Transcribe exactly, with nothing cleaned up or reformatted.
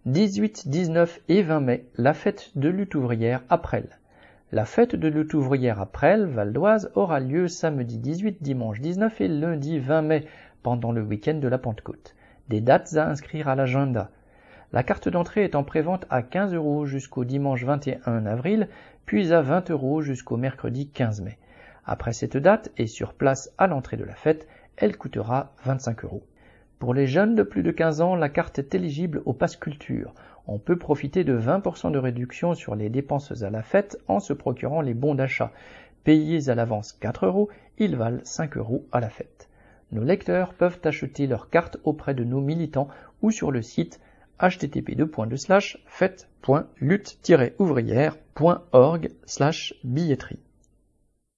dix-huit, dix-neuf et vingt mai, la fête de lutte ouvrière à Presles. La fête de lutte ouvrière à Presles, Val d'Oise, aura lieu samedi dix-huit, dimanche dix-neuf et lundi vingt mai, pendant le week-end de la Pentecôte. Des dates à inscrire à l'agenda. La carte d'entrée est en prévente à quinze euros jusqu'au dimanche vingt et un avril, puis à vingt euros jusqu'au mercredi quinze mai. Après cette date et sur place à l'entrée de la fête, elle coûtera vingt-cinq euros. Pour les jeunes de plus de quinze ans, la carte est éligible au Pass Culture. On peut profiter de vingt pour cent de réduction sur les dépenses à la fête en se procurant les bons d'achat. Payés à l'avance quatre euros, ils valent cinq euros à la fête. Nos lecteurs peuvent acheter leur carte auprès de nos militants ou sur le site h t t p deux points deux slash fête point lutte tiret ouvrière point org slash billetterie.